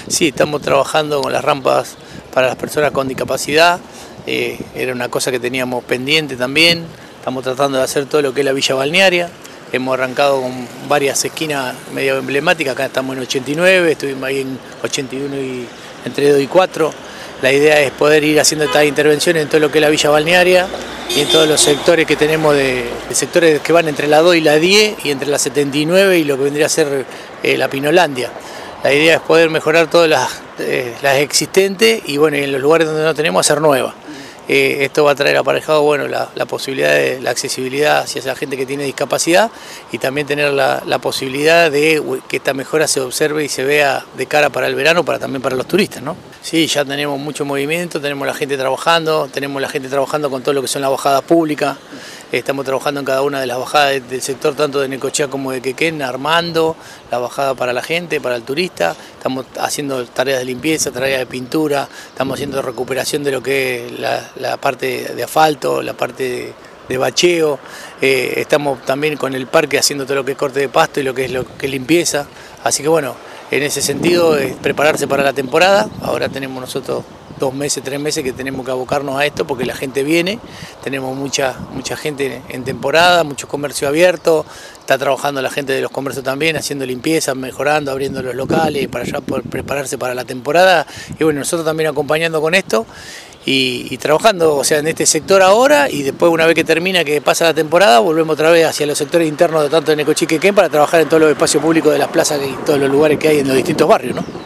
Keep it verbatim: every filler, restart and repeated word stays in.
Sí, estamos trabajando con las rampas para las personas con discapacidad, eh, era una cosa que teníamos pendiente también, estamos tratando de hacer todo lo que es la villa balnearia, hemos arrancado con varias esquinas medio emblemáticas, acá estamos en ochenta y nueve, estuvimos ahí en ochenta y uno y entre dos y cuatro, la idea es poder ir haciendo estas intervenciones en todo lo que es la villa balnearia y en todos los sectores que tenemos, de, de sectores que van entre la dos y la diez y entre la setenta y nueve y lo que vendría a ser eh, la Pinolandia. La idea es poder mejorar todas las, eh, las existentes y bueno, en los lugares donde no tenemos hacer nuevas. Eh, esto va a traer aparejado bueno, la, la posibilidad de la accesibilidad hacia esa gente que tiene discapacidad y también tener la, la posibilidad de que esta mejora se observe y se vea de cara para el verano, para también para los turistas, ¿no? Sí, ya tenemos mucho movimiento, tenemos la gente trabajando, tenemos la gente trabajando con todo lo que son las bajadas públicas, estamos trabajando en cada una de las bajadas del sector, tanto de Necochea como de Quequén, armando la bajada para la gente, para el turista, estamos haciendo tareas de limpieza, tareas de pintura, estamos haciendo recuperación de lo que es la, la parte de asfalto, la parte de, de bacheo, eh, estamos también con el parque haciendo todo lo que es corte de pasto y lo que es, lo que es limpieza, así que bueno, en ese sentido es prepararse para la temporada. Ahora tenemos nosotros dos meses, tres meses que tenemos que abocarnos a esto porque la gente viene, tenemos mucha, mucha gente en temporada, mucho comercio abierto, está trabajando la gente de los comercios también, haciendo limpieza, mejorando, abriendo los locales para ya poder prepararse para la temporada y bueno, nosotros también acompañando con esto y, y trabajando, o sea, en este sector ahora y después una vez que termina, que pasa la temporada, volvemos otra vez hacia los sectores internos de tanto de Necochea y Quequén para trabajar en todos los espacios públicos de las plazas y todos los lugares que hay en los distintos barrios, ¿no?